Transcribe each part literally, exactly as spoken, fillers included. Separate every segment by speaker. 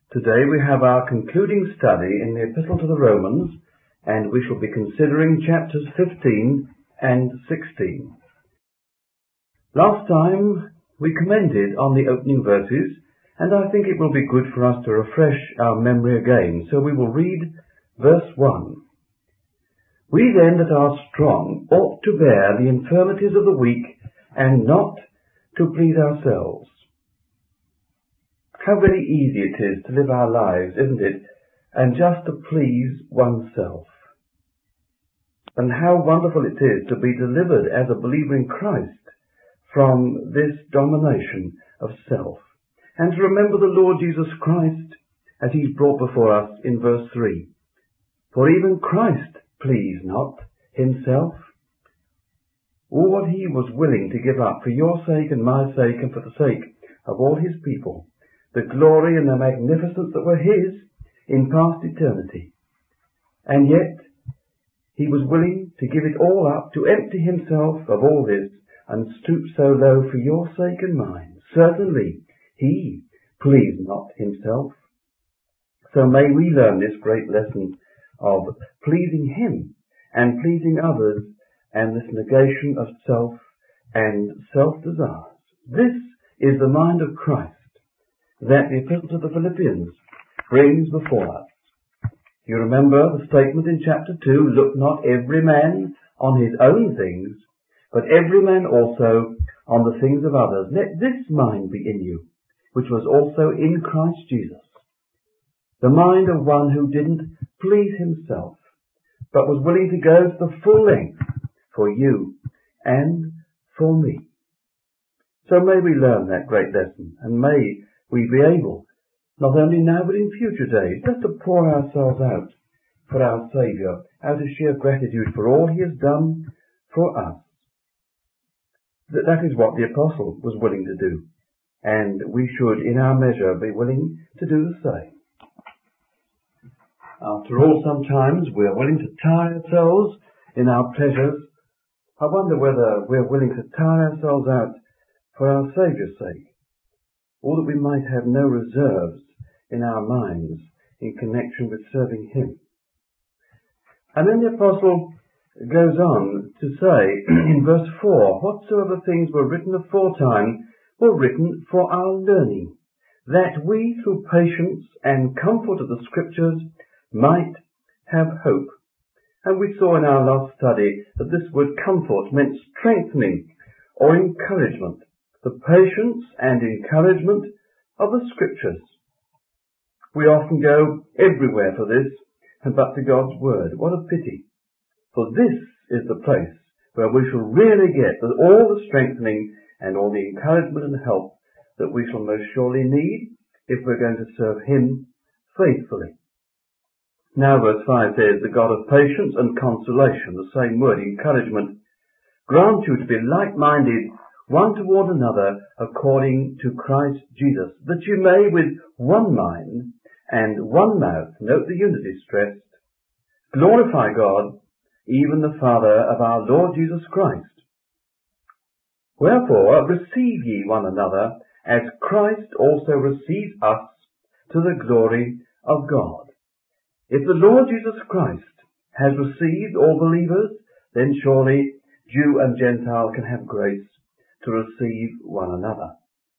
Speaker 1: Today we have our concluding study in the Epistle to the Romans, and we shall be considering chapters fifteen and sixteen. Last time we commented on the opening verses, and I think it will be good for us to refresh our memory again, so we will read verse one. We then that are strong ought to bear the infirmities of the weak, and not to please ourselves. How very easy it is to live our lives, isn't it, and just to please oneself. And how wonderful it is to be delivered as a believer in Christ from this domination of self, and to remember the Lord Jesus Christ as he's brought before us in verse three. For even Christ pleased not himself. All what he was willing to give up for your sake and my sake and for the sake of all his people, the glory and the magnificence that were his in past eternity. And yet he was willing to give it all up, to empty himself of all this and stoop so low for your sake and mine. Certainly he pleased not himself. So may we learn this great lesson of pleasing him and pleasing others, and this negation of self and self-desires. This is the mind of Christ that the Epistle to the Philippians brings before us. You remember the statement in chapter two, look not every man on his own things, but every man also on the things of others. Let this mind be in you, which was also in Christ Jesus. The mind of one who didn't please himself, but was willing to go to the full length for you and for me. So may we learn that great lesson, and may we be able, not only now but in future days, just to pour ourselves out for our Saviour, out of sheer gratitude for all he has done for us. That, that is what the Apostle was willing to do, and we should in our measure be willing to do the same. After all, sometimes we are willing to tire ourselves in our pleasures. I wonder whether we are willing to tire ourselves out for our Saviour's sake, or that we might have no reserves in our minds in connection with serving him. And then the Apostle goes on to say in verse four, whatsoever things were written aforetime were written for our learning, that we through patience and comfort of the Scriptures might have hope. And we saw in our last study that this word comfort meant strengthening or encouragement, the patience and encouragement of the Scriptures. We often go everywhere for this, but to God's Word. What a pity. For this is the place where we shall really get all the strengthening and all the encouragement and help that we shall most surely need if we're going to serve him faithfully. Now verse five says, the God of patience and consolation, the same word, encouragement, grant you to be like-minded one toward another according to Christ Jesus, that you may with one mind and one mouth, note the unity stressed, glorify God, even the Father of our Lord Jesus Christ. Wherefore receive ye one another, as Christ also received us to the glory of God. If the Lord Jesus Christ has received all believers, then surely Jew and Gentile can have grace to receive one another.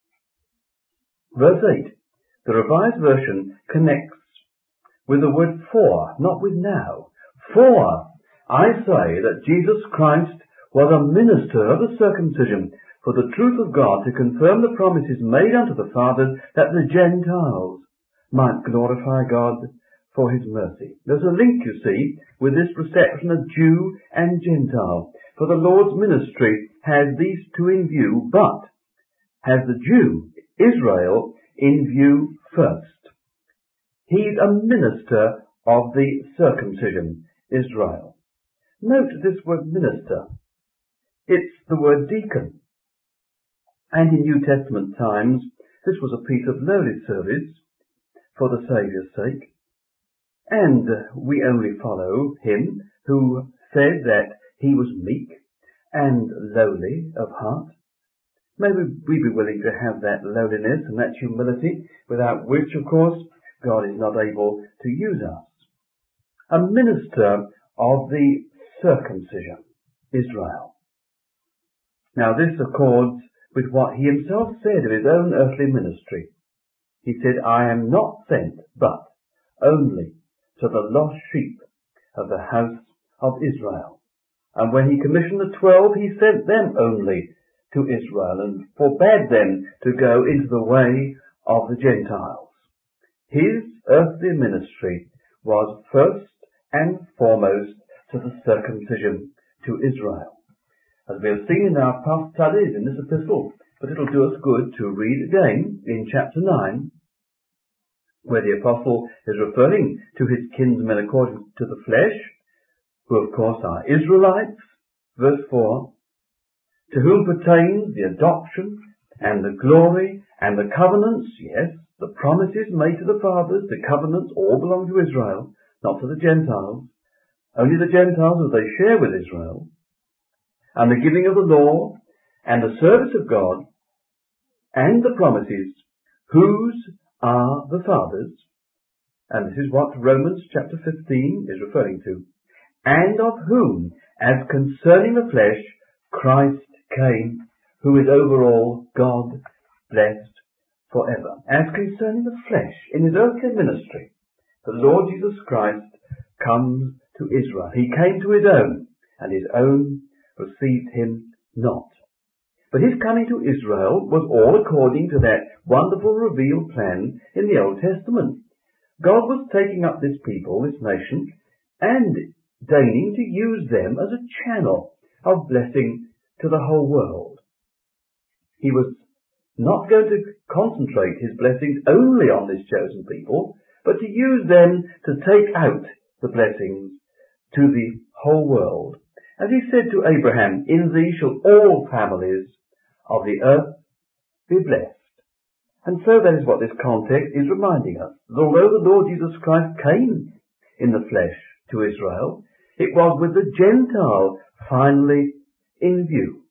Speaker 1: Verse eight, the Revised Version connects with the word for, not with now. For I say that Jesus Christ was a minister of the circumcision for the truth of God, to confirm the promises made unto the fathers, that the Gentiles might glorify God for his mercy. There's a link, you see, with this reception of Jew and Gentile. For the Lord's ministry has these two in view, but has the Jew, Israel, in view first. He's a minister of the circumcision, Israel. Note this word minister. It's the word deacon. And in New Testament times, this was a piece of lowly service for the Saviour's sake. And we only follow him who said that he was meek and lowly of heart. May we be willing to have that lowliness and that humility, without which, of course, God is not able to use us. A minister of the circumcision, Israel. Now this accords with what he himself said of his own earthly ministry. He said, I am not sent, but only to the lost sheep of the house of Israel. And when he commissioned the twelve, he sent them only to Israel and forbade them to go into the way of the Gentiles. His earthly ministry was first and foremost to the circumcision to Israel. As we have seen in our past studies in this epistle, but it'll do us good to read again in chapter nine, where the apostle is referring to his kinsmen according to the flesh, who of course are Israelites, verse four, to whom pertains the adoption and the glory and the covenants, yes, the promises made to the fathers, the covenants all belong to Israel, not to the Gentiles. Only the Gentiles, as they share with Israel, and the giving of the law, and the service of God, and the promises, whose are the fathers, and this is what Romans chapter fifteen is referring to, and of whom, as concerning the flesh, Christ came, who is over all God, blessed forever. As concerning the flesh, in his earthly ministry, the Lord Jesus Christ comes to Israel. He came to his own, and his own received him not. But his coming to Israel was all according to that wonderful revealed plan in the Old Testament. God was taking up this people, this nation, and deigning to use them as a channel of blessing to the whole world. He was not going to concentrate his blessings only on this chosen people, but to use them to take out the blessings to the whole world. As he said to Abraham, in thee shall all families of the earth be blessed. And so that is what this context is reminding us. That although the Lord Jesus Christ came in the flesh to Israel, it was with the Gentile finally in view.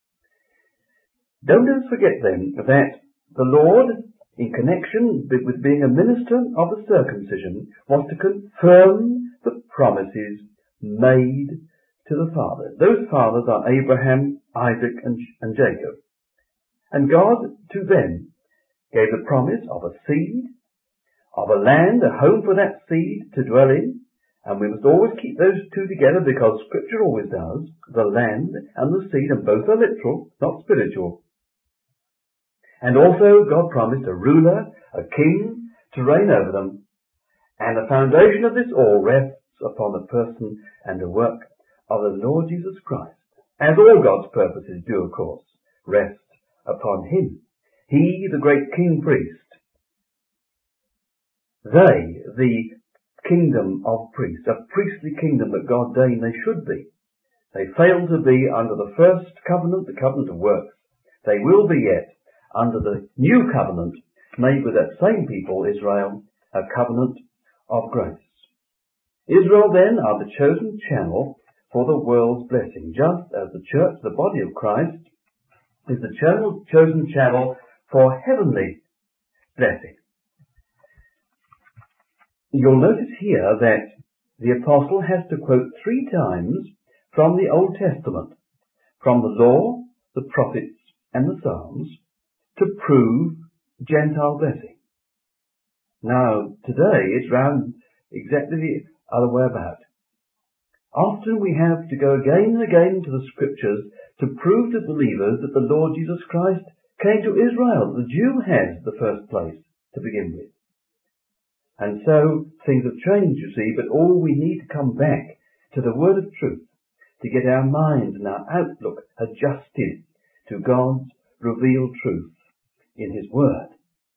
Speaker 1: Don't let us forget then that the Lord, in connection with being a minister of the circumcision, was to confirm the promises made to the fathers. Those fathers are Abraham, Isaac, and, and Jacob. And God to them gave the promise of a seed, of a land, a home for that seed to dwell in. And we must always keep those two together, because Scripture always does. The land and the seed, and both are literal, not spiritual. And also God promised a ruler, a king, to reign over them. And the foundation of this all rests upon the person and the work of the Lord Jesus Christ. As all God's purposes do, of course, rest upon him. He, the great king priest. They, the kingdom of priests, a priestly kingdom that God deigned they should be. They failed to be under the first covenant, the covenant of works. They will be yet under the new covenant made with that same people, Israel, a covenant of grace. Israel then are the chosen channel for the world's blessing, just as the church, the body of Christ, is the chosen channel for heavenly blessing. You'll notice here that the apostle has to quote three times from the Old Testament, from the law, the prophets, and the Psalms, to prove Gentile blessing. Now, today it's round exactly the other way about. Often we have to go again and again to the Scriptures to prove to believers that the Lord Jesus Christ came to Israel. The Jew has the first place to begin with. And so things have changed, you see, but all we need to come back to the word of truth to get our minds and our outlook adjusted to God's revealed truth in his word.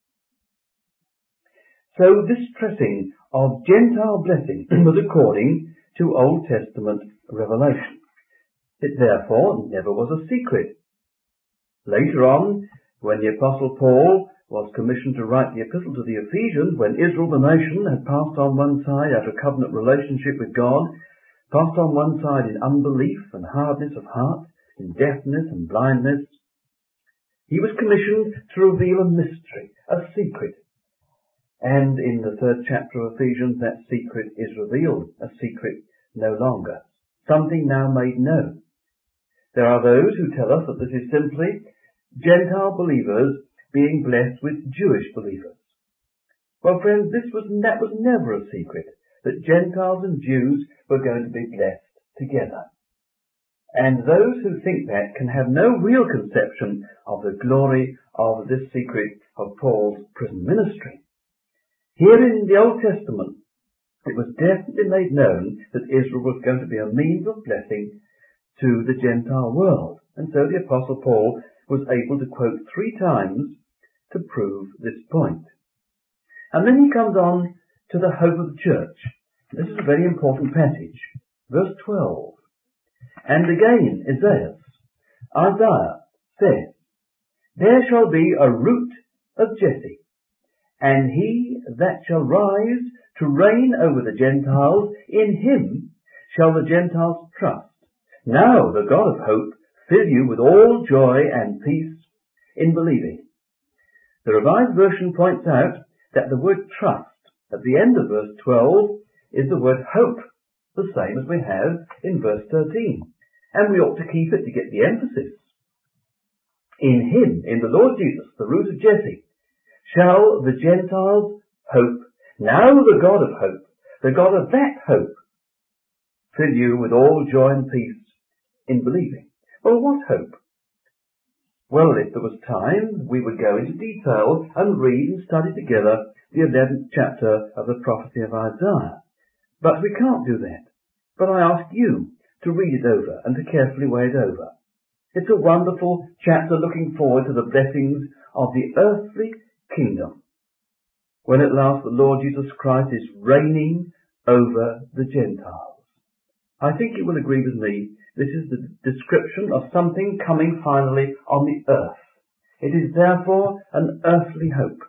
Speaker 1: So this stressing of Gentile blessing was according to Old Testament revelation. It therefore never was a secret. Later on, when the Apostle Paul was commissioned to write the epistle to the Ephesians, when Israel, the nation, had passed on one side out of covenant relationship with God, passed on one side in unbelief and hardness of heart, in deafness and blindness, he was commissioned to reveal a mystery, a secret, And in the third chapter of Ephesians, that secret is revealed, a secret no longer, something now made known. There are those who tell us that this is simply Gentile believers being blessed with Jewish believers. Well, friends, this was, that was never a secret, that Gentiles and Jews were going to be blessed together. And those who think that can have no real conception of the glory of this secret of Paul's prison ministry. Here in the Old Testament, it was definitely made known that Israel was going to be a means of blessing to the Gentile world. And so the Apostle Paul was able to quote three times to prove this point. And then he comes on to the hope of the church. This is a very important passage. Verse twelve. And again, Isaiah, Isaiah says, There shall be a root of Jesse, and he that shall rise to reign over the Gentiles, in him shall the Gentiles trust. Now the God of hope fill you with all joy and peace in believing. The Revised Version points out that the word trust at the end of verse twelve is the word hope, the same as we have in verse thirteen. And we ought to keep it to get the emphasis. In him, in the Lord Jesus, the root of Jesse, shall the Gentiles hope. Now the God of hope, the God of that hope, fill you with all joy and peace in believing. Well, what hope? Well, if there was time, we would go into detail and read and study together the eleventh chapter of the prophecy of Isaiah. But we can't do that. But I ask you to read it over and to carefully weigh it over. It's a wonderful chapter looking forward to the blessings of the earthly kingdom, when at last the Lord Jesus Christ is reigning over the Gentiles. I think you will agree with me, this is the description of something coming finally on the earth. It is therefore an earthly hope.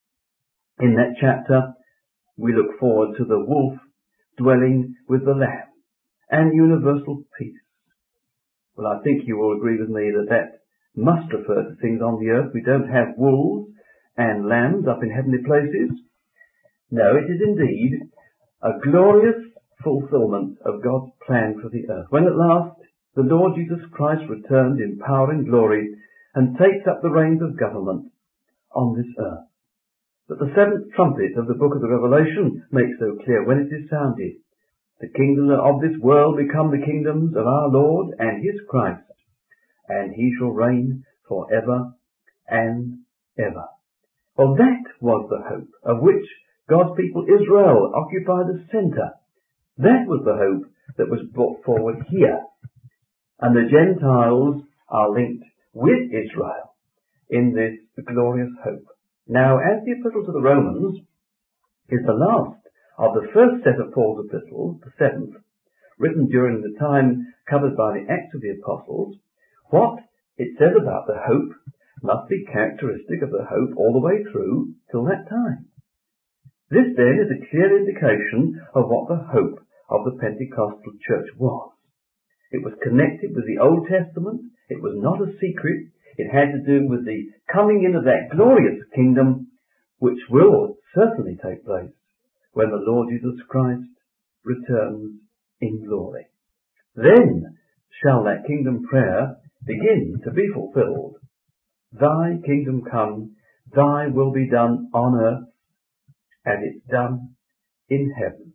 Speaker 1: In that chapter, we look forward to the wolf dwelling with the lamb and universal peace. Well, I think you will agree with me that that must refer to things on the earth. We don't have wolves and lambs up in heavenly places. No, it is indeed a glorious fulfillment of God's plan for the earth, when at last the Lord Jesus Christ returns in power and glory and takes up the reins of government on this earth. But the seventh trumpet of the book of the Revelation makes so clear when it is sounded. The kingdom of this world become the kingdoms of our Lord and his Christ, and he shall reign for ever and ever. Well, that was the hope of which God's people Israel occupied the centre. That was the hope that was brought forward here. And the Gentiles are linked with Israel in this glorious hope. Now, as the epistle to the Romans is the last of the first set of Paul's epistles, the seventh, written during the time covered by the Acts of the Apostles, what it says about the hope must be characteristic of the hope all the way through till that time. This then is a clear indication of what the hope of the Pentecostal church was. It was connected with the Old Testament. It was not a secret. It had to do with the coming in of that glorious kingdom, which will certainly take place when the Lord Jesus Christ returns in glory. Then shall that kingdom prayer begin to be fulfilled. Thy kingdom come, thy will be done on earth as it's done in heaven.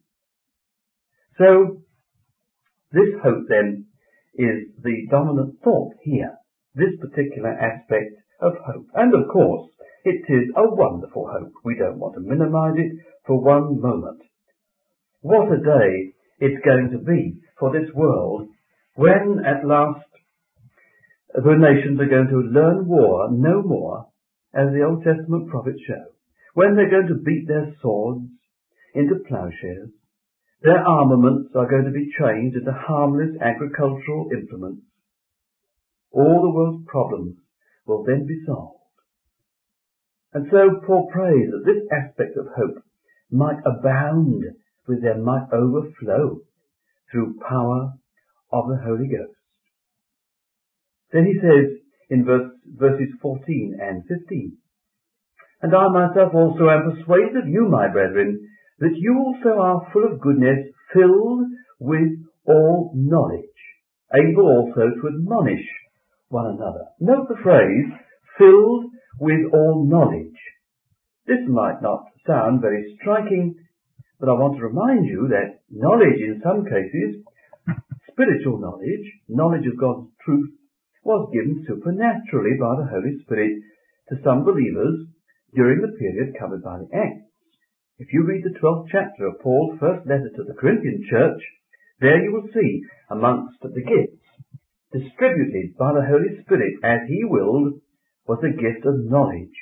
Speaker 1: So, this hope then is the dominant thought here, this particular aspect of hope. And of course, it is a wonderful hope. We don't want to minimize it for one moment. What a day it's going to be for this world when at last the nations are going to learn war no more, as the Old Testament prophets show. When they're going to beat their swords into plowshares, their armaments are going to be changed into harmless agricultural implements. All the world's problems will then be solved. And so Paul prays that this aspect of hope might abound, with them might overflow through power of the Holy Ghost. Then he says in verse, verses fourteen and fifteen, And I myself also am persuaded of you, my brethren, that you also are full of goodness, filled with all knowledge, able also to admonish one another. Note the phrase, filled with all knowledge. This might not sound very striking, but I want to remind you that knowledge in some cases, spiritual knowledge, knowledge of God's truth, was given supernaturally by the Holy Spirit to some believers during the period covered by the Acts. If you read the twelfth chapter of Paul's first letter to the Corinthian church, there you will see amongst the gifts distributed by the Holy Spirit as he willed was the gift of knowledge.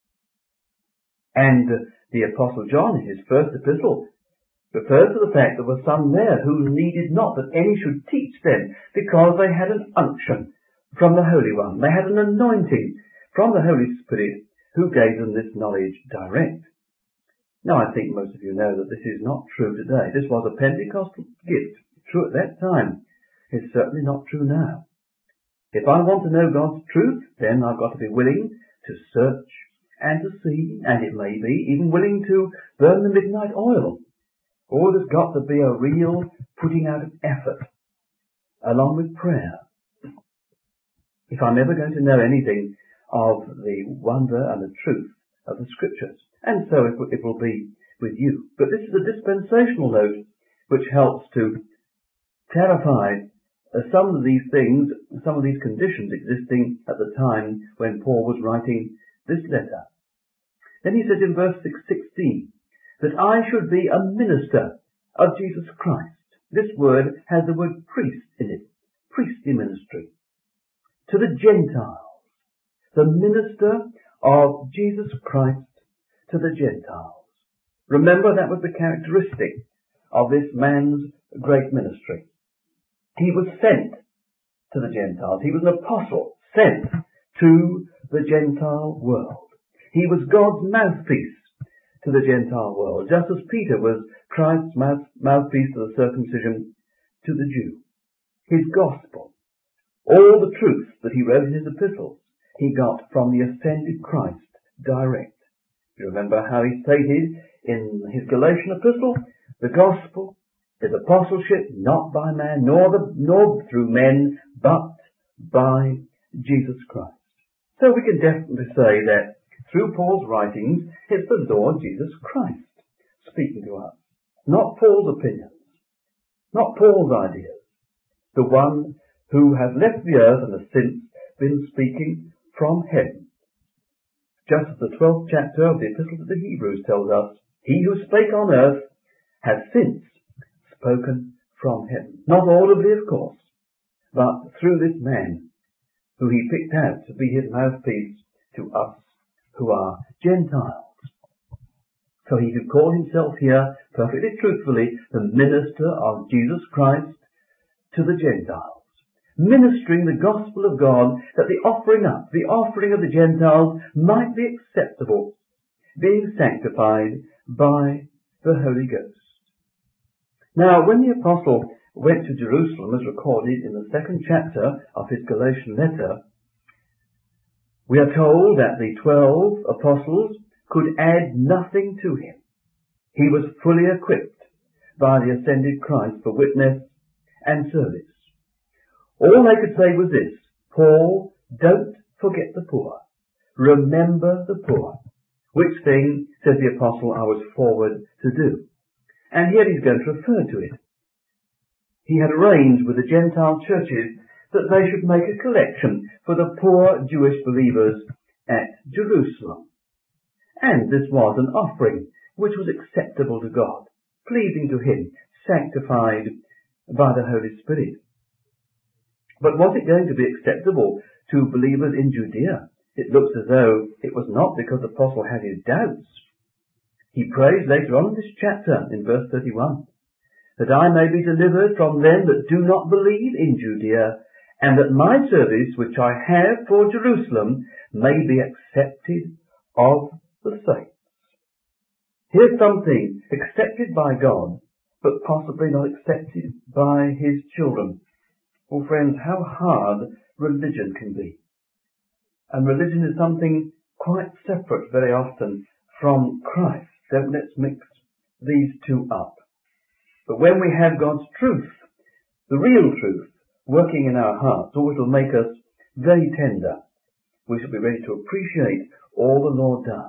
Speaker 1: And the Apostle John, in his first epistle, refers to the fact there were some there who needed not that any should teach them, because they had an unction from the Holy One. They had an anointing from the Holy Spirit who gave them this knowledge direct. Now, I think most of you know that this is not true today. This was a Pentecostal gift. True at that time. It's certainly not true now. If I want to know God's truth, then I've got to be willing to search and to see, and it may be even willing to burn the midnight oil. Or there's got to be a real putting out of effort, along with prayer. If I'm ever going to know anything of the wonder and the truth of the Scriptures. And so it, it will be with you. But this is a dispensational note which helps to clarify uh, some of these things, some of these conditions existing at the time when Paul was writing this letter. Then he says in verse sixteen, that I should be a minister of Jesus Christ. This word has the word priest in it, priestly ministry. To the Gentiles, the minister of Jesus Christ to the Gentiles. Remember, that was the characteristic of this man's great ministry. He was sent to the Gentiles. He was an apostle sent to the Gentile world. He was God's mouthpiece to the Gentile world, just as Peter was Christ's mouth, mouthpiece to the circumcision to the Jew. His gospel, all the truth that he wrote in his epistles, he got from the ascended Christ direct. You remember how he stated in his Galatian epistle, the gospel is apostleship not by man, nor, the, nor through men, but by Jesus Christ. So we can definitely say that through Paul's writings, it's the Lord Jesus Christ speaking to us. Not Paul's opinions, not Paul's ideas. The one who has left the earth and has since been speaking from heaven. Just as the twelfth chapter of the Epistle to the Hebrews tells us, he who spake on earth has since spoken from heaven. Not audibly, of course, but through this man who he picked out to be his mouthpiece to us who are Gentiles. So he could call himself here, perfectly truthfully, the minister of Jesus Christ to the Gentiles, ministering the gospel of God, that the offering up, the offering of the Gentiles might be acceptable, being sanctified by the Holy Ghost. Now, when the apostle went to Jerusalem, as recorded in the second chapter of his Galatian letter, we are told that the twelve apostles could add nothing to him. He was fully equipped by the ascended Christ for witness and service. All they could say was this: Paul, don't forget the poor. Remember the poor. Which thing, says the apostle, I was forward to do. And here he's going to refer to it. He had arranged with the Gentile churches that they should make a collection for the poor Jewish believers at Jerusalem. And this was an offering which was acceptable to God, pleasing to him, sanctified by the Holy Spirit. But was it going to be acceptable to believers in Judea? It looks as though it was not, because the apostle had his doubts. He prays later on in this chapter, in verse thirty-one, that I may be delivered from them that do not believe in Judea, and that my service which I have for Jerusalem may be accepted of the saints. Here's something accepted by God, but possibly not accepted by his children. Well, friends, how hard religion can be. And religion is something quite separate very often from Christ. Don't let's mix these two up. But when we have God's truth, the real truth, working in our hearts, oh, it'll make us very tender. We shall be ready to appreciate all the Lord does.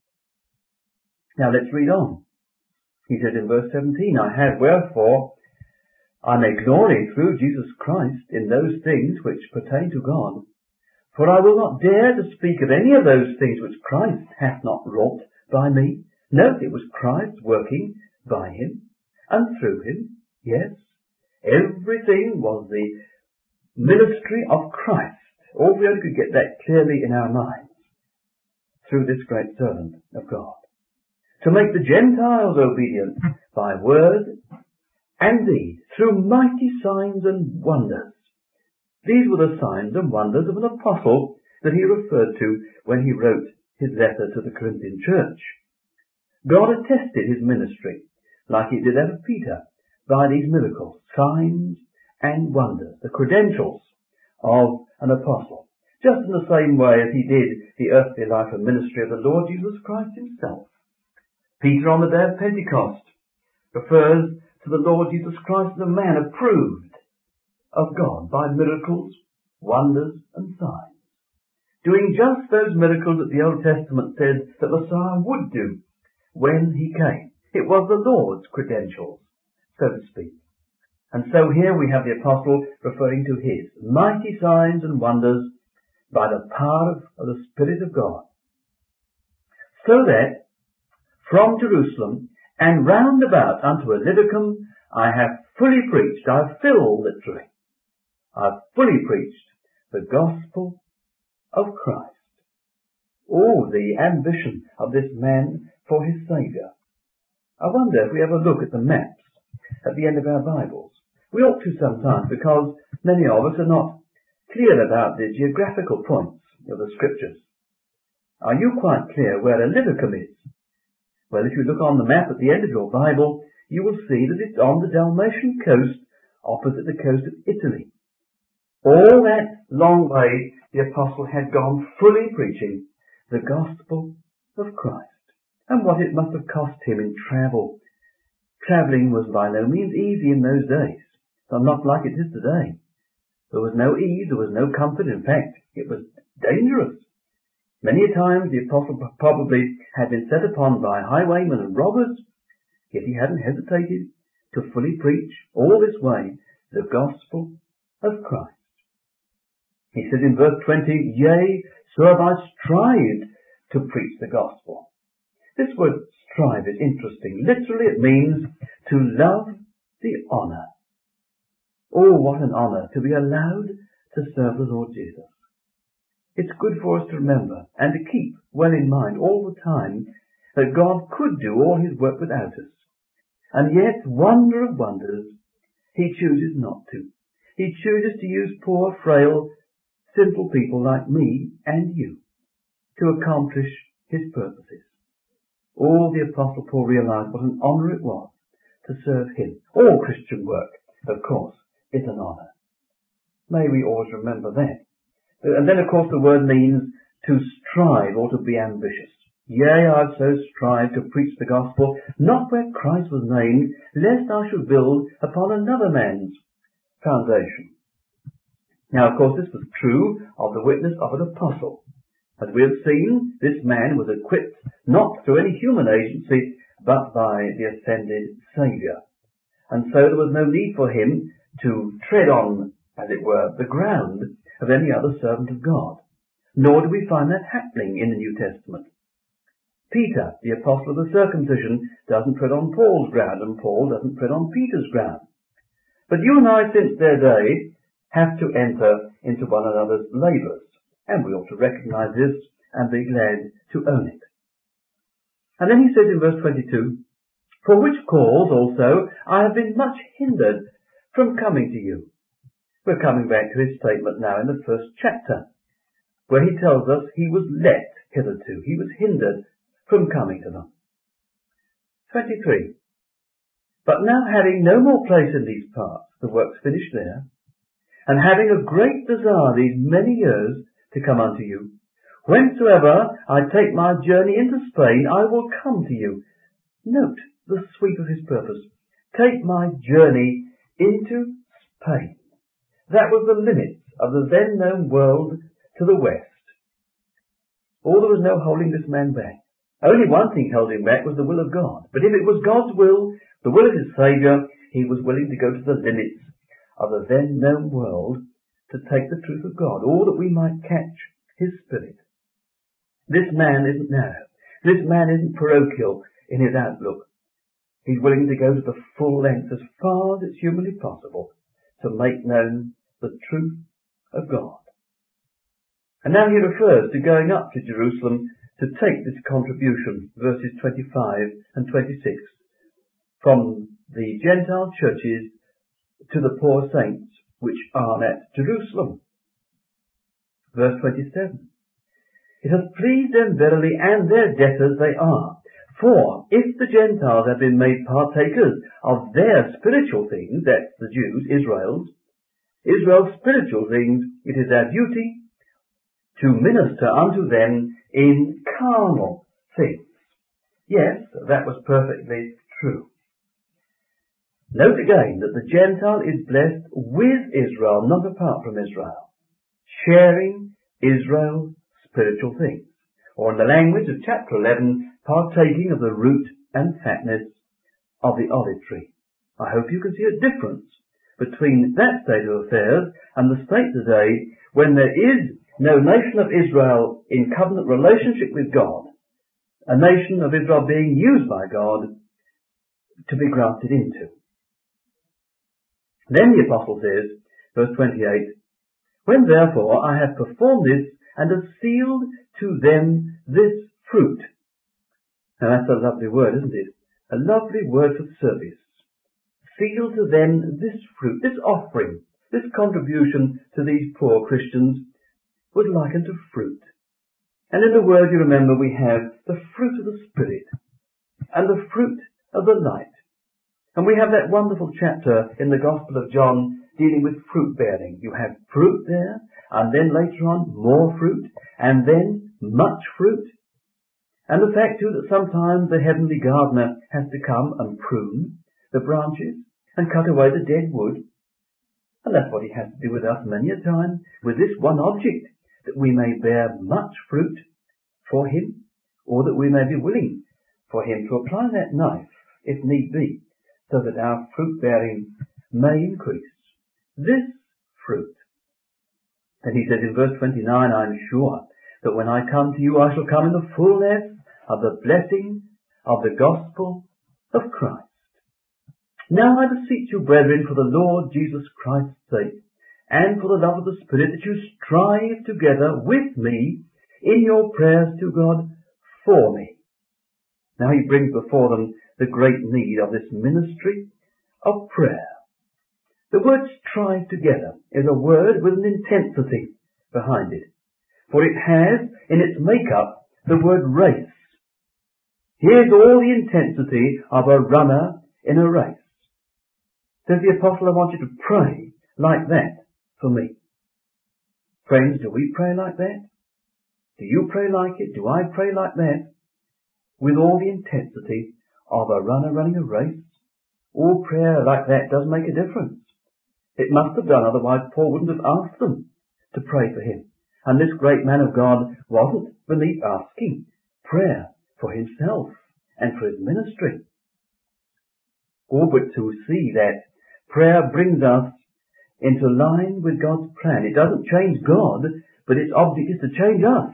Speaker 1: Now let's read on. He said in verse seventeen, I have wherefore I may glory through Jesus Christ in those things which pertain to God. For I will not dare to speak of any of those things which Christ hath not wrought by me. No, it was Christ working by him and through him. Yes, everything was the ministry of Christ. All we only could get that clearly in our minds through this great servant of God. To make the Gentiles obedient by word and deed, through mighty signs and wonders. These were the signs and wonders of an apostle that he referred to when he wrote his letter to the Corinthian church. God attested his ministry, like he did that of Peter, by these miracles, signs and wonders, the credentials of an apostle, just in the same way as he did the earthly life and ministry of the Lord Jesus Christ himself. Peter on the day of Pentecost refers to the Lord Jesus Christ as a man approved of God by miracles, wonders and signs, doing just those miracles that the Old Testament said that Messiah would do when he came. It was the Lord's credentials, so to speak. And so here we have the apostle referring to his mighty signs and wonders by the power of, of the Spirit of God, so that from Jerusalem and round about unto Illyricum I have fully preached, I have filled literally, I have fully preached the gospel of Christ. Oh, the ambition of this man for his Saviour. I wonder if we ever look at the maps at the end of our Bibles. We ought to sometimes, because many of us are not clear about the geographical points of the Scriptures. Are you quite clear where Illyricum is? Well, if you look on the map at the end of your Bible, you will see that it's on the Dalmatian coast, opposite the coast of Italy. All that long way the apostle had gone fully preaching the gospel of Christ. And what it must have cost him in travel. Travelling was by no means easy in those days, so not like it is today. There was no ease, there was no comfort. In fact, it was dangerous. Many a time the apostle probably had been set upon by highwaymen and robbers, yet he hadn't hesitated to fully preach all this way the gospel of Christ. He said in verse twenty, Yea, so have I strived to preach the gospel. This word strive is interesting. Literally it means to love the honour. Oh, what an honour to be allowed to serve the Lord Jesus. It's good for us to remember and to keep well in mind all the time that God could do all his work without us. And yet, wonder of wonders, he chooses not to. He chooses to use poor, frail, simple people like me and you to accomplish his purposes. All the Apostle Paul realized what an honour it was to serve him. All Christian work, of course, is an honour. May we always remember that. And then, of course, the word means to strive or to be ambitious. Yea, I've so strived to preach the gospel, not where Christ was named, lest I should build upon another man's foundation. Now, of course, this was true of the witness of an apostle. As we have seen, this man was equipped not through any human agency, but by the ascended Saviour. And so there was no need for him to tread on, as it were, the ground of any other servant of God. Nor do we find that happening in the New Testament. Peter, the apostle of the circumcision, doesn't tread on Paul's ground, and Paul doesn't tread on Peter's ground. But you and I, since their day, have to enter into one another's labours, and we ought to recognise this and be glad to own it. And then he says in verse twenty-two, For which cause also I have been much hindered from coming to you. We're coming back to his statement now in the first chapter, where he tells us he was let hitherto. He was hindered from coming to them. twenty-three. But now having no more place in these parts, the work's finished there, and having a great desire these many years to come unto you, Whensoever I take my journey into Spain, I will come to you. Note the sweep of his purpose. Take my journey into Spain. That was the limits of the then known world to the west. Oh, there was no holding this man back. Only one thing held him back was the will of God. But if it was God's will, the will of his Saviour, he was willing to go to the limits of the then known world to take the truth of God, all that we might catch his spirit. This man isn't narrow. This man isn't parochial in his outlook. He's willing to go to the full length, as far as it's humanly possible, to make known the truth of God. And now he refers to going up to Jerusalem to take this contribution, verses twenty-five and twenty-six, from the Gentile churches to the poor saints which are at Jerusalem. Verse twenty-seven. It hath pleased them verily, and their debtors they are. For if the Gentiles have been made partakers of their spiritual things, that's the Jews, Israel's, Israel's spiritual things, it is our duty to minister unto them in carnal things. Yes, that was perfectly true. Note again that the Gentile is blessed with Israel, not apart from Israel, sharing Israel's spiritual things. Or in the language of chapter eleven, partaking of the root and fatness of the olive tree. I hope you can see a difference between that state of affairs and the state today when there is no nation of Israel in covenant relationship with God, a nation of Israel being used by God to be grafted into. Then the apostle says, verse twenty-eight, when therefore I have performed this and have sealed to them this fruit. Now that's a lovely word, isn't it? A lovely word for service. Seal to them this fruit, this offering, this contribution to these poor Christians was likened to fruit. And in the word, you remember, we have the fruit of the Spirit and the fruit of the light. And we have that wonderful chapter in the Gospel of John dealing with fruit bearing. You have fruit there, and then later on more fruit, and then much fruit. And the fact too that sometimes the heavenly gardener has to come and prune the branches and cut away the dead wood. And that's what he has to do with us many a time, with this one object, that we may bear much fruit for him, or that we may be willing for him to apply that knife, if need be, so that our fruit bearing may increase. This fruit. And he says in verse twenty-nine, I am sure that when I come to you, I shall come in the fullness of the blessing of the gospel of Christ. Now I beseech you, brethren, for the Lord Jesus Christ's sake, and for the love of the Spirit, that you strive together with me in your prayers to God for me. Now he brings before them the great need of this ministry of prayer. The word strive together is a word with an intensity behind it, for it has in its makeup the word race. Here's all the intensity of a runner in a race. Says the apostle, I want you to pray like that for me. Friends, do we pray like that? Do you pray like it? Do I pray like that? With all the intensity of a runner running a race? All prayer like that does make a difference. It must have done, otherwise Paul wouldn't have asked them to pray for him. And this great man of God wasn't beneath asking prayer for himself and for his ministry. Or but to see that prayer brings us into line with God's plan. It doesn't change God, but its object is to change us,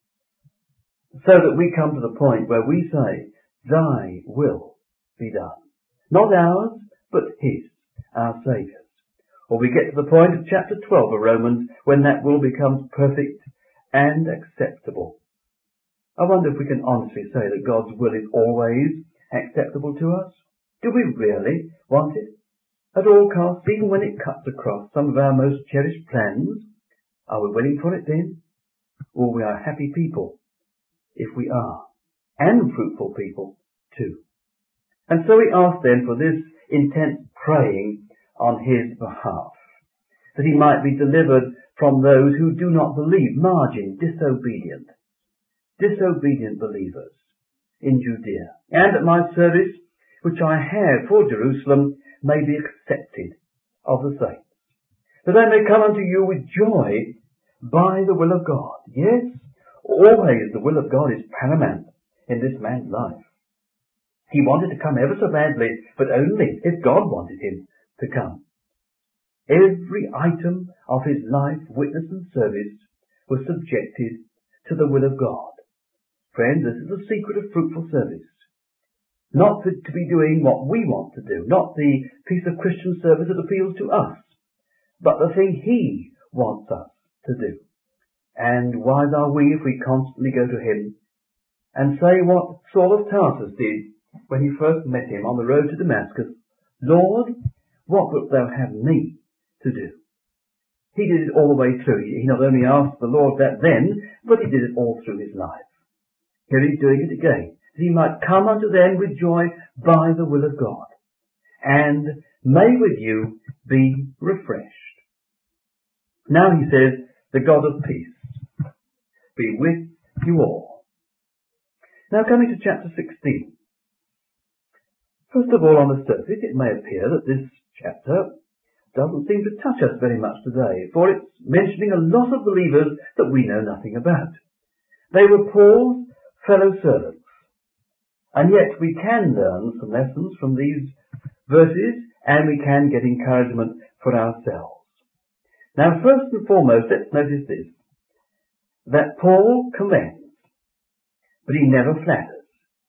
Speaker 1: so that we come to the point where we say, Thy will be done. Not ours, but His, our Saviour's. Or we get to the point of chapter twelve of Romans, when that will becomes perfect and acceptable. I wonder if we can honestly say that God's will is always acceptable to us. Do we really want it? At all costs, even when it cuts across some of our most cherished plans, are we willing for it then? Or we are happy people, if we are, and fruitful people too. And so we ask then for this intense praying on his behalf, that he might be delivered from those who do not believe, margin, disobedient. disobedient believers in Judea, and that my service, which I have for Jerusalem, may be accepted of the saints, that I may come unto you with joy by the will of God. Yes, always the will of God is paramount in this man's life. He wanted to come ever so badly, but only if God wanted him to come. Every item of his life, witness and service was subjected to the will of God. Friends, this is the secret of fruitful service. Not to, to be doing what we want to do, not the piece of Christian service that appeals to us, but the thing He wants us to do. And wise are we if we constantly go to Him and say what Saul of Tarsus did when he first met him on the road to Damascus: Lord, what wilt thou have me to do? He did it all the way through. He not only asked the Lord that then, but he did it all through his life. Here he's doing it again, that he might come unto them with joy by the will of God, and may with you be refreshed. Now he says, the God of peace be with you all. Now coming to chapter sixteen. First of all, on the surface, it may appear that this chapter doesn't seem to touch us very much today, for it's mentioning a lot of believers that we know nothing about. They were Paul's fellow servants, and yet we can learn some lessons from these verses, and we can get encouragement for ourselves. Now, first and foremost, let's notice this, that Paul commends, but he never flatters.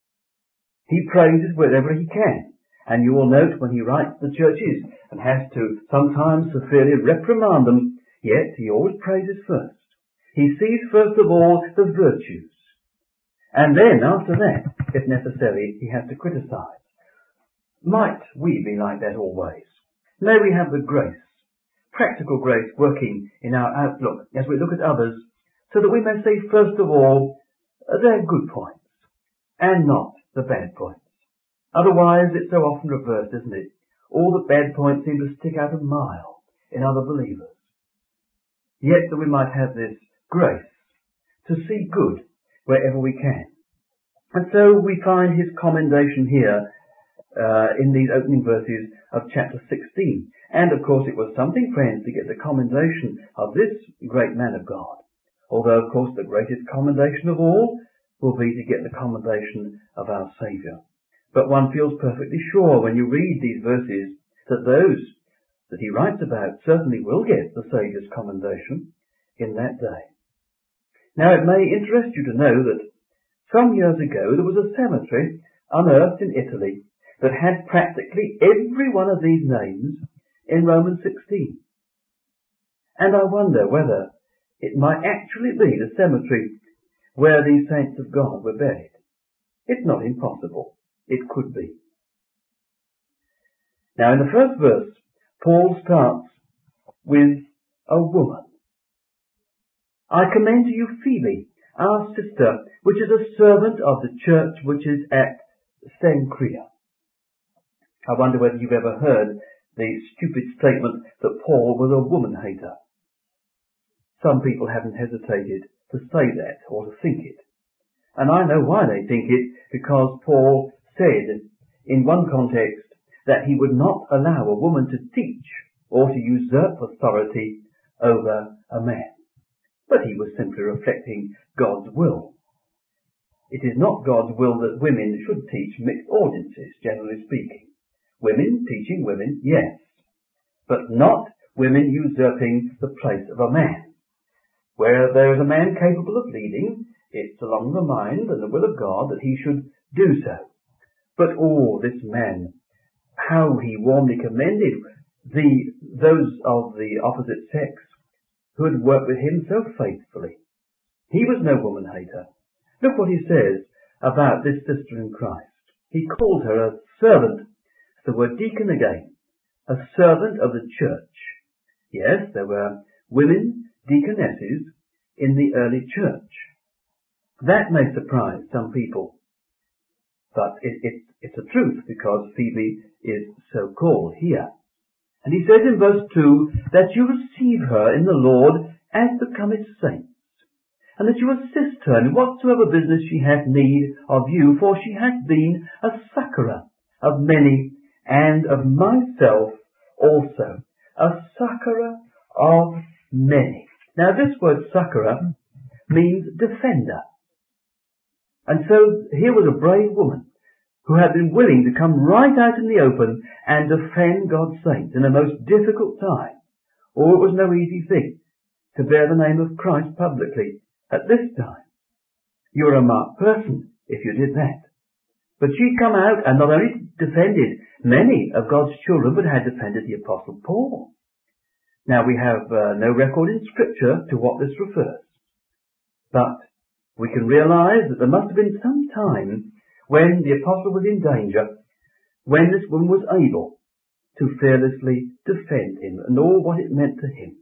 Speaker 1: He praises wherever he can. And you will note when he writes to the churches and has to sometimes severely reprimand them, yet he always praises first. He sees first of all the virtues. And then after that, if necessary, he has to criticize. Might we be like that always? May we have the grace, practical grace, working in our outlook as we look at others, so that we may say first of all their good points and not the bad points. Otherwise, it's so often reversed, isn't it? All the bad points seem to stick out a mile in other believers. Yet that we might have this grace to see good wherever we can. And so we find his commendation here uh, in these opening verses of chapter sixteen. And of course it was something, friends, to get the commendation of this great man of God. Although, of course, the greatest commendation of all will be to get the commendation of our Saviour. But one feels perfectly sure when you read these verses that those that he writes about certainly will get the Saviour's commendation in that day. Now, it may interest you to know that some years ago there was a cemetery unearthed in Italy that had practically every one of these names in Romans sixteen. And I wonder whether it might actually be the cemetery where these saints of God were buried. It's not impossible. It could be. Now in the first verse, Paul starts with a woman. I commend to you Phoebe, our sister, which is a servant of the church which is at Cenchrea. I wonder whether you've ever heard the stupid statement that Paul was a woman hater. Some people haven't hesitated to say that or to think it. And I know why they think it, because Paul said in one context that he would not allow a woman to teach or to usurp authority over a man. But he was simply reflecting God's will. It is not God's will that women should teach mixed audiences, generally speaking. Women teaching women, yes, but not women usurping the place of a man. Where there is a man capable of leading, it's along the mind and the will of God that he should do so. But oh, this man, how he warmly commended the those of the opposite sex who had worked with him so faithfully. He was no woman hater. Look what he says about this sister in Christ. He called her a servant. The word deacon again, a servant of the church. Yes, there were women deaconesses in the early church. That may surprise some people. But it, it, it's a truth, because Phoebe is so called here. And he says in verse two, that you receive her in the Lord as becometh saints, and that you assist her in whatsoever business she hath need of you, for she hath been a succourer of many, and of myself also, a succourer of many. Now this word succourer means defender. And so here was a brave woman who had been willing to come right out in the open and defend God's saints in a most difficult time. Oh, it was no easy thing to bear the name of Christ publicly at this time. You were a marked person if you did that. But she come out and not only defended many of God's children, but had defended the Apostle Paul. Now we have uh, no record in Scripture to what this refers. But we can realize that there must have been some time when the apostle was in danger, when this woman was able to fearlessly defend him and all what it meant to him.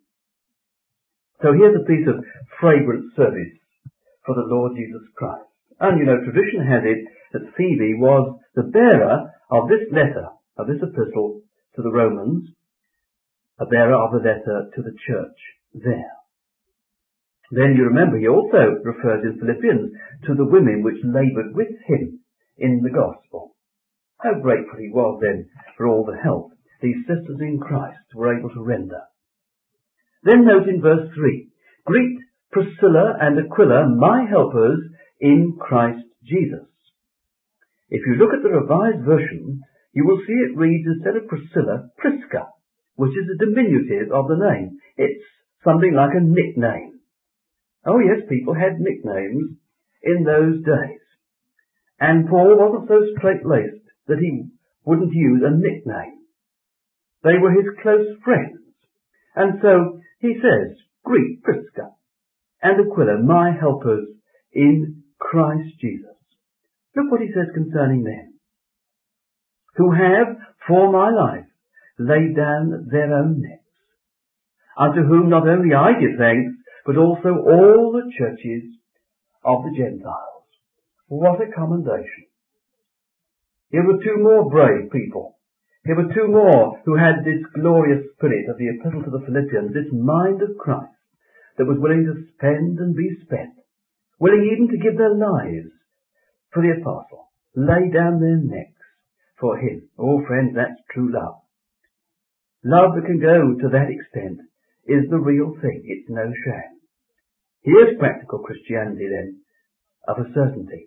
Speaker 1: So here's a piece of fragrant service for the Lord Jesus Christ. And you know, tradition has it that Phoebe was the bearer of this letter, of this epistle to the Romans, a bearer of the letter to the church there. Then you remember he also refers in Philippians to the women which laboured with him in the gospel. How grateful he was then for all the help these sisters in Christ were able to render. Then note in verse three, greet Priscilla and Aquila, my helpers in Christ Jesus. If you look at the Revised Version, you will see it reads instead of Priscilla, Prisca, which is a diminutive of the name. It's something like a nickname. Oh yes, people had nicknames in those days. And Paul wasn't so straight-laced that he wouldn't use a nickname. They were his close friends. And so he says, greet Prisca and Aquila, my helpers in Christ Jesus. Look what he says concerning them. Who have, for my life, laid down their own necks, unto whom not only I give thanks, but also all the churches of the Gentiles. What a commendation. Here were two more brave people. Here were two more who had this glorious spirit of the epistle to the Philippians, this mind of Christ that was willing to spend and be spent, willing even to give their lives for the apostle, lay down their necks for him. Oh friends, that's true love. Love that can go to that extent is the real thing. It's no sham. Here's practical Christianity then, of a certainty.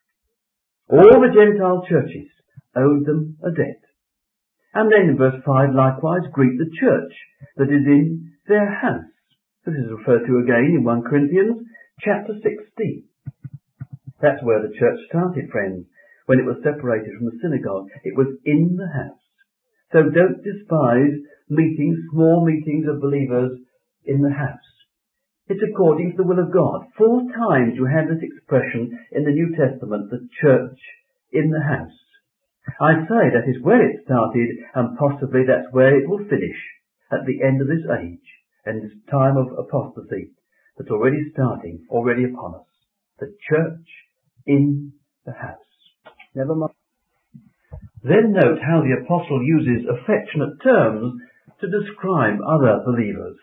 Speaker 1: All the Gentile churches owed them a debt. And then in verse five, likewise, greet the church that is in their house. This is referred to again in First Corinthians chapter sixteen. That's where the church started, friends, when it was separated from the synagogue. It was in the house. So don't despise meetings, small meetings of believers in the house. It's according to the will of God. Four times you have this expression in the New Testament, the church in the house. I say that is where it started, and possibly that's where it will finish at the end of this age and this time of apostasy that's already starting, already upon us. The church in the house. Never mind. Then note how the apostle uses affectionate terms to describe other believers.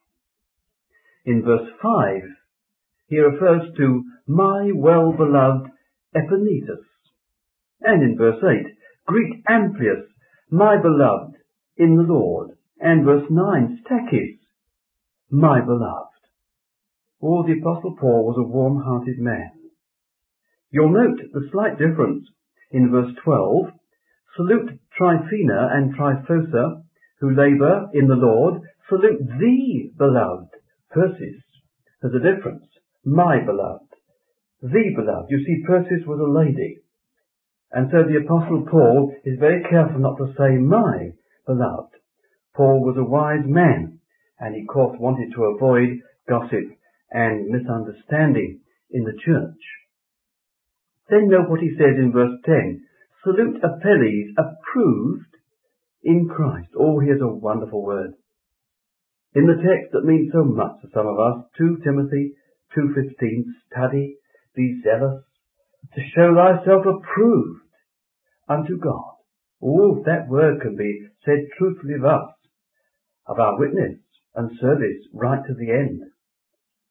Speaker 1: In verse five, he refers to my well-beloved Epaenetus. And in verse eight, greet Amplias, my beloved in the Lord. And verse nine, Stachys, my beloved. Oh, the Apostle Paul was a warm-hearted man. You'll note the slight difference in verse twelve. Salute Tryphena and Tryphosa, who labour in the Lord. Salute the beloved, Persis. There's a difference. My beloved. The beloved. You see, Persis was a lady. And so the Apostle Paul is very careful not to say my beloved. Paul was a wise man, and he of course wanted to avoid gossip and misunderstanding in the church. Then note what he says in verse ten. Salute Apelles, approved in Christ. Oh, here's a wonderful word. In the text that means so much to some of us, Second Timothy two fifteen, study, be zealous, to show thyself approved unto God. Oh, if that word can be said truthfully of us, of our witness and service right to the end.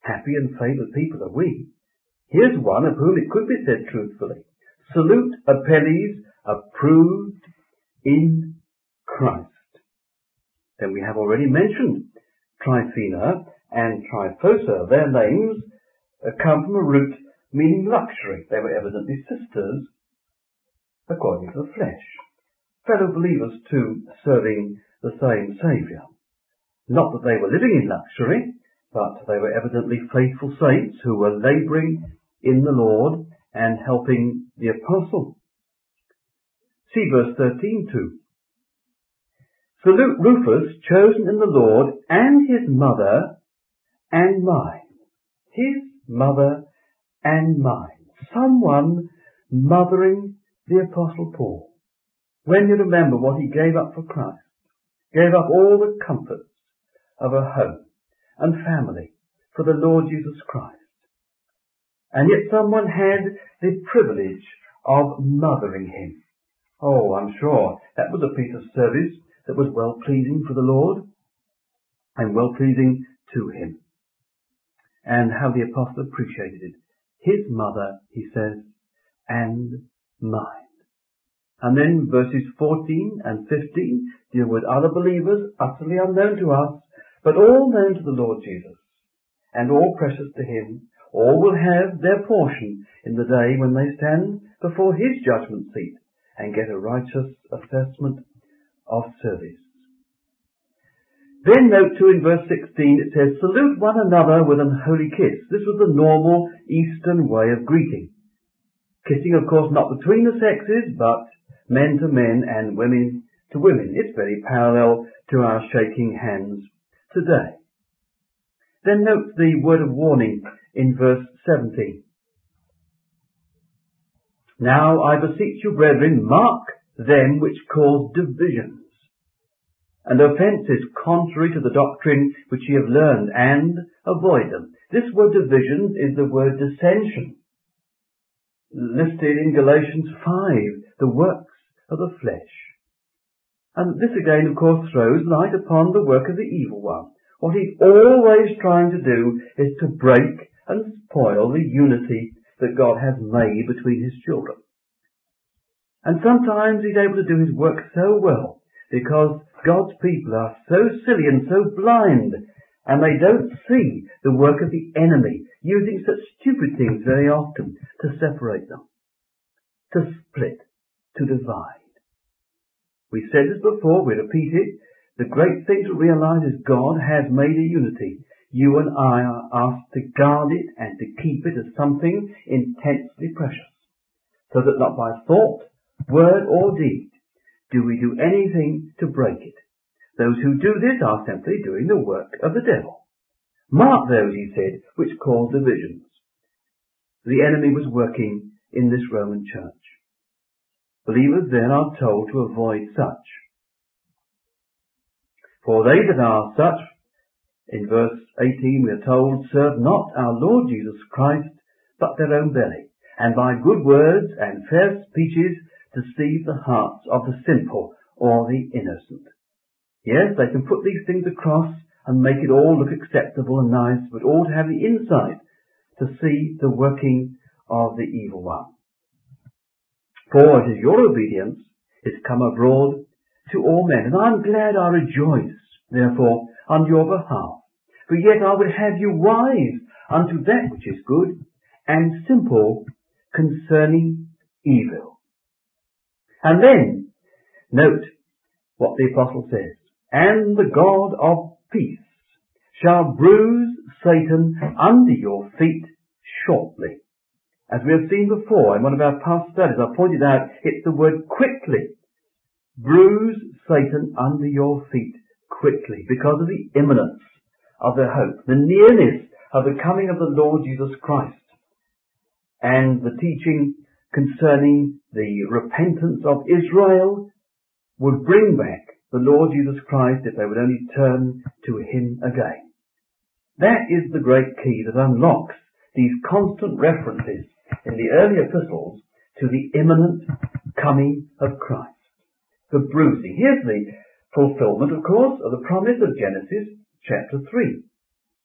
Speaker 1: Happy and favoured people are we. Here's one of whom it could be said truthfully, salute Apelles, approved in Christ. Then we have already mentioned Tryphena and Tryphosa. Their names come from a root meaning luxury. They were evidently sisters according to the flesh, fellow believers too, serving the same Saviour. Not that they were living in luxury, but they were evidently faithful saints who were labouring in the Lord and helping the apostle. See verse thirteen too. Salute Rufus, chosen in the Lord, and his mother and mine. His mother and mine. Someone mothering the Apostle Paul. When you remember what he gave up for Christ, gave up all the comforts of a home and family for the Lord Jesus Christ. And yet someone had the privilege of mothering him. Oh, I'm sure that was a piece of service that was well-pleasing for the Lord and well-pleasing to him. And how the apostle appreciated it. His mother, he says, and mine. And then verses fourteen and fifteen deal with other believers utterly unknown to us, but all known to the Lord Jesus, and all precious to him. All will have their portion in the day when they stand before his judgment seat and get a righteous assessment of service. Then note too in verse sixteen it says, salute one another with an holy kiss. This was the normal Eastern way of greeting. Kissing, of course, not between the sexes, but men to men and women to women. It's very parallel to our shaking hands today. Then note the word of warning in verse seventeen. Now I beseech you, brethren, mark them which cause divisions and offences contrary to the doctrine which ye have learned, and avoid them. This word divisions is the word dissension, listed in Galatians five, the works of the flesh. And this again, of course, throws light upon the work of the evil one. What he's always trying to do is to break and spoil the unity that God has made between his children. And sometimes he's able to do his work so well because God's people are so silly and so blind, and they don't see the work of the enemy using such stupid things very often to separate them, to split, to divide. We said this before, we repeat it. The great thing to realize is God has made a unity. You and I are asked to guard it and to keep it as something intensely precious, so that not by thought, word or deed do we do anything to break it. Those who do this are simply doing the work of the devil. Mark those, he said, which cause divisions. The enemy was working in this Roman church. Believers then are told to avoid such. For they that are such, in verse eighteen we are told, serve not our Lord Jesus Christ, but their own belly, and by good words and fair speeches deceive the hearts of the simple or the innocent. Yes, they can put these things across and make it all look acceptable and nice, but all to have the insight to see the working of the evil one. For it is your obedience is come abroad to all men, and I'm glad I rejoice, therefore, on your behalf. For yet I would have you wise unto that which is good, and simple concerning evil. And then, note what the apostle says. And the God of peace shall bruise Satan under your feet shortly. As we have seen before in one of our past studies, I pointed out it's the word quickly. Bruise Satan under your feet quickly, because of the imminence of the hope, the nearness of the coming of the Lord Jesus Christ, and the teaching concerning the repentance of Israel would bring back the Lord Jesus Christ if they would only turn to him again. That is the great key that unlocks these constant references in the early epistles to the imminent coming of Christ. The bruising. Here's the fulfillment, of course, of the promise of Genesis chapter three.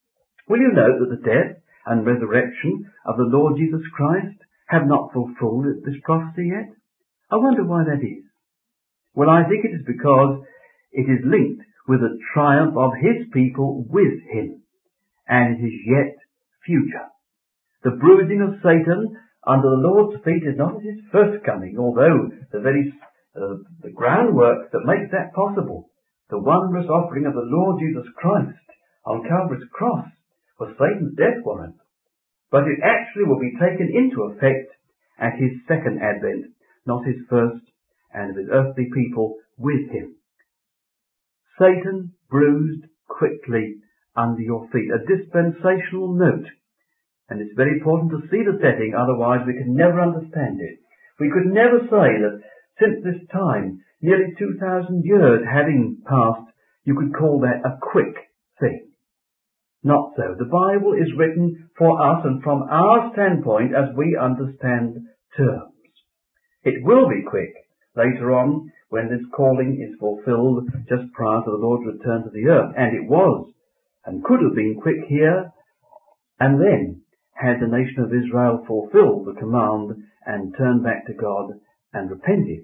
Speaker 1: Will you note that the death and resurrection of the Lord Jesus Christ have not fulfilled this prophecy yet? I wonder why that is. Well, I think it is because it is linked with the triumph of his people with him, and it is yet future. The bruising of Satan under the Lord's feet is not at his first coming, although the very uh, the groundwork that makes that possible, the wondrous offering of the Lord Jesus Christ on Calvary's cross, was Satan's death warrant. But it actually will be taken into effect at his second advent, not his first, and of his earthly people with him. Satan bruised quickly under your feet, a dispensational note. And it's very important to see the setting, otherwise we could never understand it. We could never say that since this time, nearly two thousand years having passed, you could call that a quick thing. Not so. The Bible is written for us and from our standpoint as we understand terms. It will be quick later on when this calling is fulfilled just prior to the Lord's return to the earth. And it was and could have been quick here and then had the nation of Israel fulfilled the command and turned back to God and repented.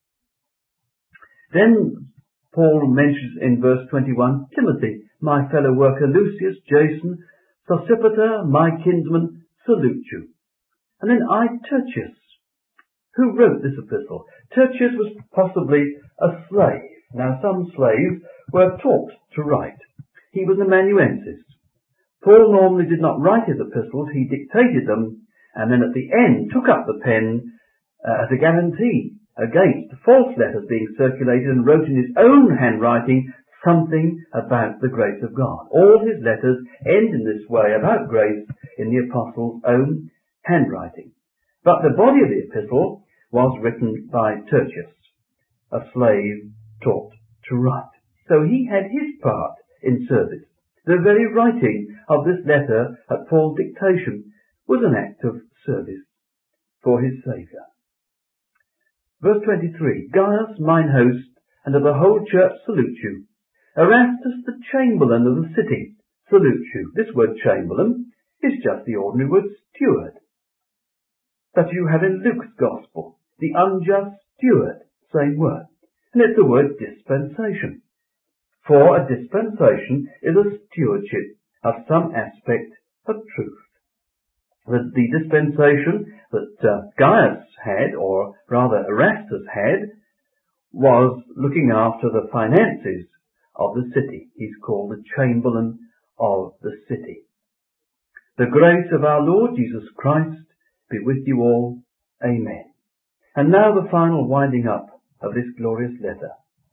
Speaker 1: Then Paul mentions in verse twenty-one, Timothy, my fellow worker, Lucius, Jason, Sosipater, my kinsman, salute you. And then I, Tertius. Who wrote this epistle? Tertius was possibly a slave. Now some slaves were taught to write. He was an amanuensis. Paul normally did not write his epistles, he dictated them, and then at the end took up the pen uh, as a guarantee against false letters being circulated, and wrote in his own handwriting something about the grace of God. All his letters end in this way about grace in the apostle's own handwriting. But the body of the epistle was written by Tertius, a slave taught to write. So he had his part in service. The very writing of this letter at Paul's dictation was an act of service for his Saviour. Verse twenty-three, Gaius, mine host, and of the whole church salute you. Erastus, the chamberlain of the city, salute you. This word chamberlain is just the ordinary word steward that you have in Luke's Gospel, the unjust steward, same word. And it's the word dispensation. For a dispensation is a stewardship of some aspect of truth. The, the dispensation that uh, Gaius had, or rather Erastus had, was looking after the finances of the city. He's called the chamberlain of the city. The grace of our Lord Jesus Christ be with you all. Amen. And now the final winding up of this glorious letter.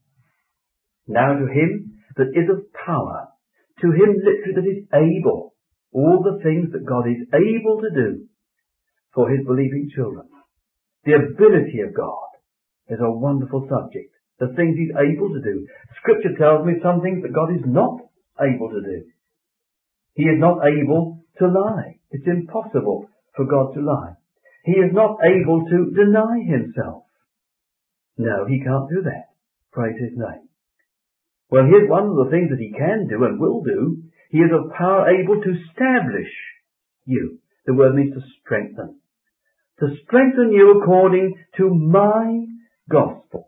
Speaker 1: Now to him that is of power, to him literally that is able, all the things that God is able to do for his believing children. The ability of God is a wonderful subject. The things he's able to do. Scripture tells me some things that God is not able to do. He is not able to lie. It's impossible for God to lie. He is not able to deny himself. No, he can't do that. Praise his name. Well, here's one of the things that he can do and will do. He is of power able to establish you. The word means to strengthen. To strengthen you according to my gospel.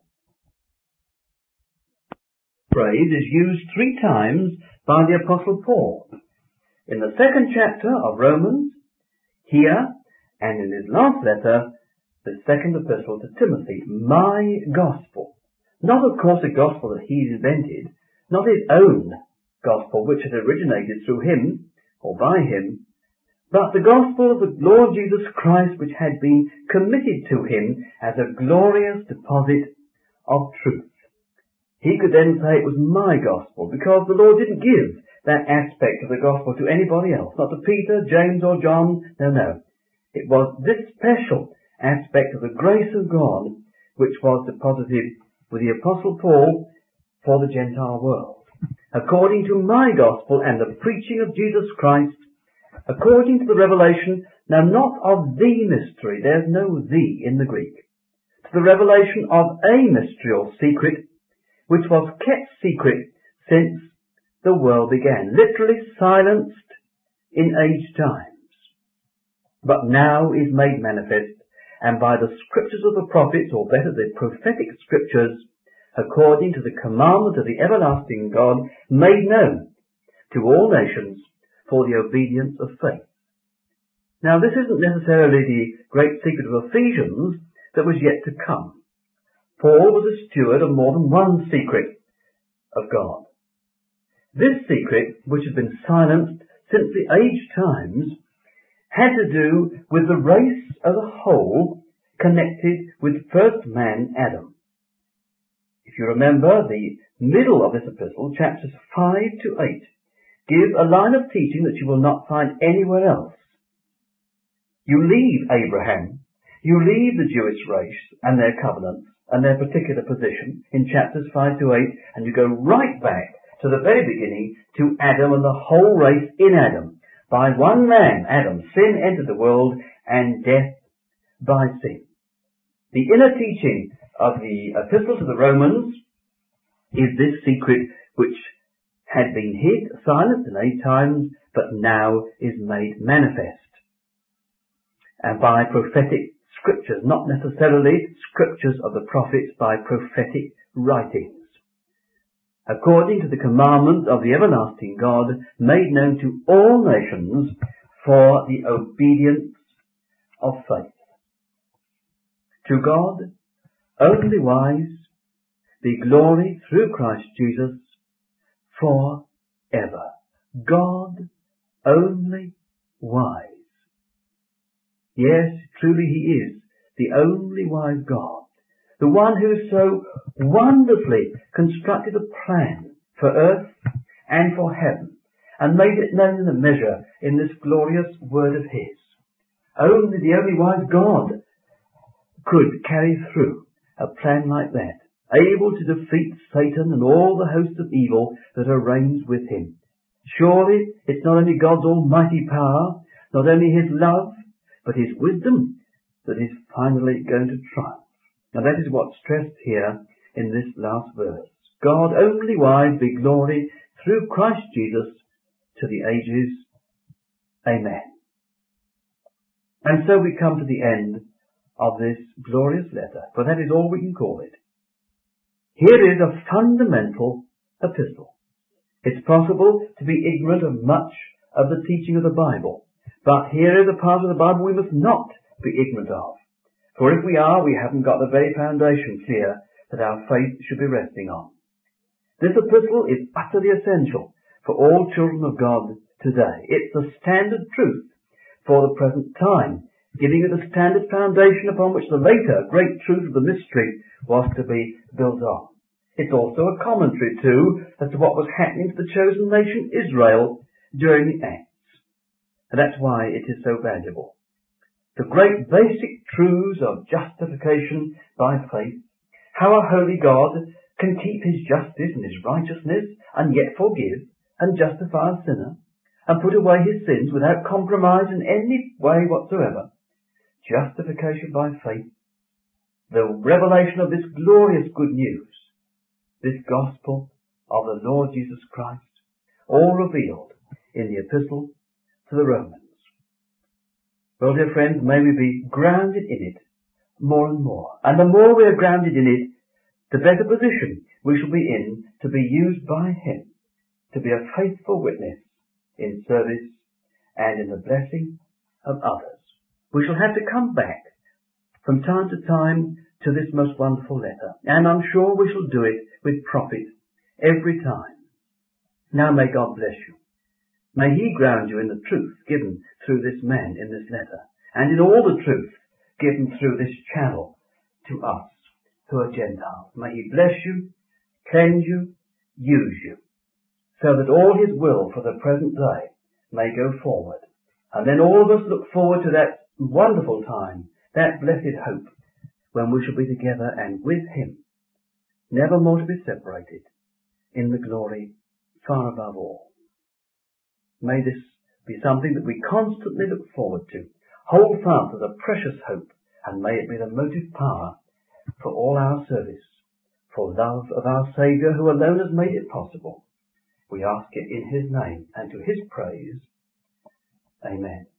Speaker 1: Phrase is used three times by the Apostle Paul. In the second chapter of Romans, here, and in his last letter, the second epistle to Timothy, my gospel. Not, of course, a gospel that he invented, not his own gospel, which had originated through him, or by him, but the gospel of the Lord Jesus Christ, which had been committed to him as a glorious deposit of truth. He could then say it was my gospel, because the Lord didn't give that aspect of the gospel to anybody else, not to Peter, James, or John. No, no. It was this special aspect of the grace of God which was deposited with the Apostle Paul for the Gentile world. According to my gospel and the preaching of Jesus Christ, according to the revelation, now not of the mystery, there's no the in the Greek, to the revelation of a mystery or secret, which was kept secret since the world began. Literally silenced in aged times, but now is made manifest, and by the scriptures of the prophets, or better, the prophetic scriptures, according to the commandment of the everlasting God, made known to all nations for the obedience of faith. Now, this isn't necessarily the great secret of Ephesians that was yet to come. Paul was a steward of more than one secret of God. This secret, which has been silenced since the aged times, had to do with the race as a whole connected with first man Adam. If you remember, the middle of this epistle, chapters five to eight, give a line of teaching that you will not find anywhere else. You leave Abraham, you leave the Jewish race and their covenants and their particular position in chapters five to eight, and you go right back to the very beginning to Adam and the whole race in Adam. By one man, Adam, sin entered the world, and death by sin. The inner teaching of the epistle to the Romans is this secret which had been hid, silenced in eight times, but now is made manifest. And by prophetic scriptures, not necessarily scriptures of the prophets, by prophetic writings, according to the commandment of the everlasting God, made known to all nations for the obedience of faith. To God, only wise, be glory through Christ Jesus for ever. God, only wise. Yes, truly He is the only wise God. The one who has so wonderfully constructed a plan for earth and for heaven, and made it known in a measure in this glorious word of His. Only the only wise God could carry through a plan like that, able to defeat Satan and all the hosts of evil that reigns with him. Surely it's not only God's almighty power, not only His love, but His wisdom that is finally going to triumph. And that is what's stressed here in this last verse. God, only wise, be glory through Christ Jesus to the ages. Amen. And so we come to the end of this glorious letter, for that is all we can call it. Here is a fundamental epistle. It's possible to be ignorant of much of the teaching of the Bible, but here is a part of the Bible we must not be ignorant of. For if we are, we haven't got the very foundation clear that our faith should be resting on. This epistle is utterly essential for all children of God today. It's the standard truth for the present time, giving it a standard foundation upon which the later great truth of the mystery was to be built on. It's also a commentary, too, as to what was happening to the chosen nation Israel during the Acts. And that's why it is so valuable. The great basic truths of justification by faith, how a holy God can keep His justice and His righteousness and yet forgive and justify a sinner and put away his sins without compromise in any way whatsoever. Justification by faith, the revelation of this glorious good news, this gospel of the Lord Jesus Christ, all revealed in the epistle to the Romans. Well, dear friends, may we be grounded in it more and more. And the more we are grounded in it, the better position we shall be in to be used by Him to be a faithful witness in service and in the blessing of others. We shall have to come back from time to time to this most wonderful letter, and I'm sure we shall do it with profit every time. Now may God bless you. May He ground you in the truth given through this man in this letter, and in all the truth given through this channel to us who are Gentiles. May He bless you, cleanse you, use you, so that all His will for the present day may go forward. And then all of us look forward to that wonderful time, that blessed hope, when we shall be together and with Him, never more to be separated, in the glory far above all. May this be something that we constantly look forward to, hold fast as a precious hope, and may it be the motive power for all our service, for love of our Saviour who alone has made it possible. We ask it in His name and to His praise. Amen.